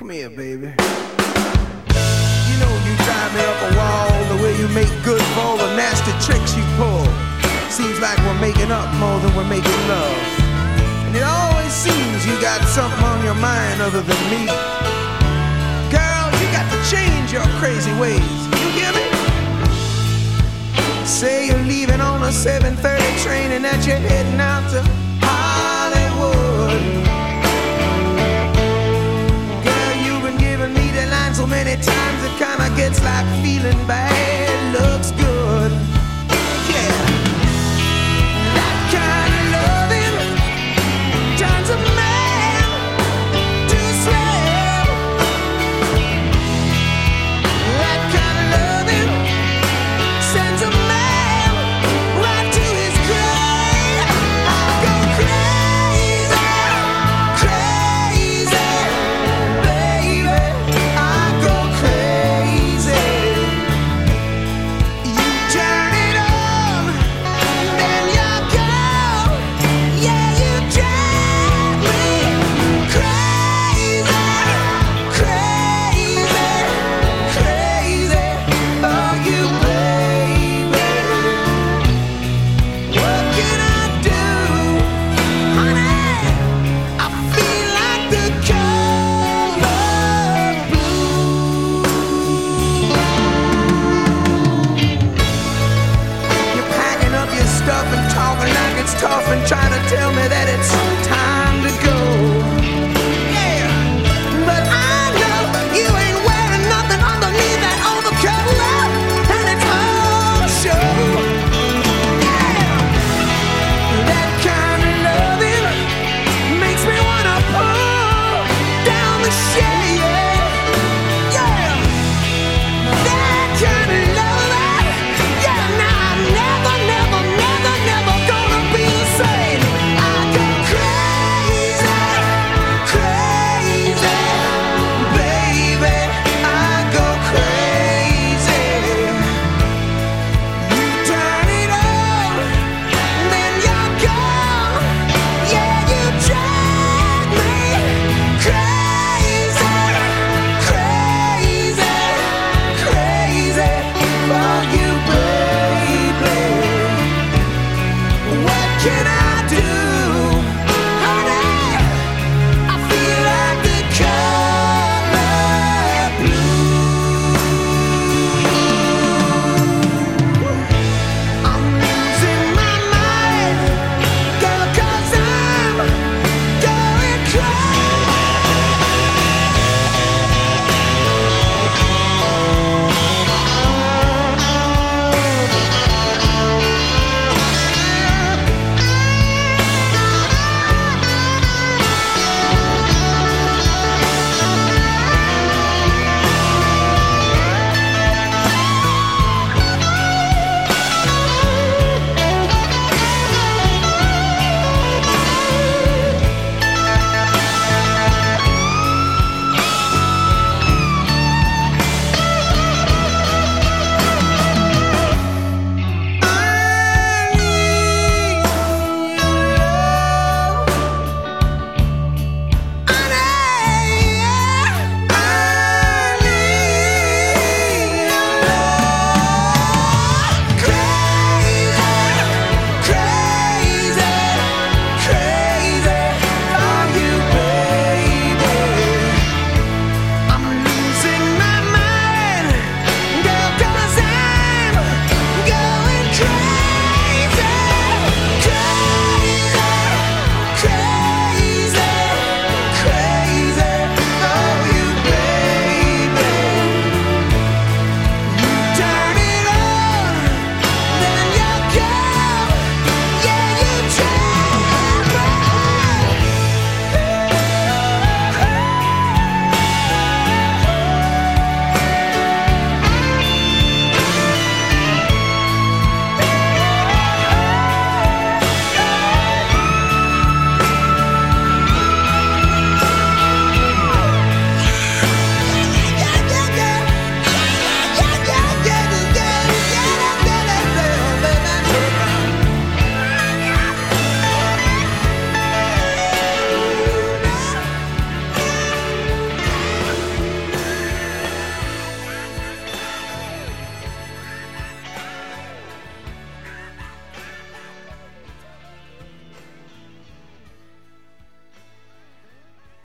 Come here, baby. You know you drive me up a wall, the way you make good for all the nasty tricks you pull. Seems like we're making up more than we're making love. And it always seems you got something on your mind other than me. Girl, you got to change your crazy ways. You hear me? Say you're leaving on a 7:30 train and that you're heading out to Hollywood. Girl, you've been giving me the line so many times it kinda gets like feeling bad.